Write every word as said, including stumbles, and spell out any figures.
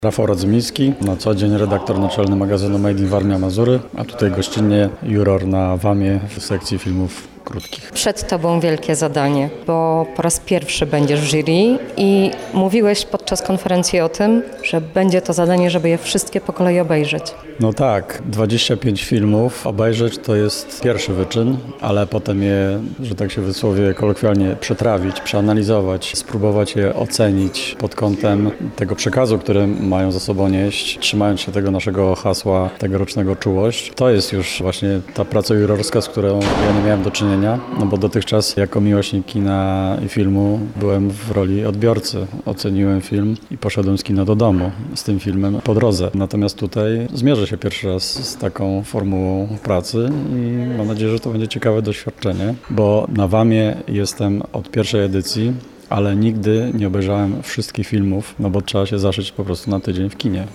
Rafał Radzymiński, na co dzień redaktor naczelny magazynu Made in Warmia Mazury, a tutaj gościnnie juror na WAMie w sekcji filmów krótkich. Przed Tobą wielkie zadanie, bo po raz pierwszy będziesz w jury i mówiłeś podczas konferencji o tym, że będzie to zadanie, żeby je wszystkie po kolei obejrzeć. No tak, dwadzieścia pięć filmów obejrzeć to jest pierwszy wyczyn, ale potem je, że tak się wysłowię kolokwialnie, przetrawić, przeanalizować, spróbować je ocenić pod kątem tego przekazu, który mają za sobą nieść, trzymając się tego naszego hasła tegorocznego czułość. To jest już właśnie ta praca jurorska, z którą ja nie miałem do czynienia, no bo dotychczas jako miłośnik kina i filmu byłem w roli odbiorcy. Oceniłem film i poszedłem z kina do domu z tym filmem po drodze. Natomiast tutaj zmierzę się pierwszy raz z taką formułą pracy i mam nadzieję, że to będzie ciekawe doświadczenie, bo na WAMie jestem od pierwszej edycji, ale nigdy nie obejrzałem wszystkich filmów, no bo trzeba się zaszyć po prostu na tydzień w kinie.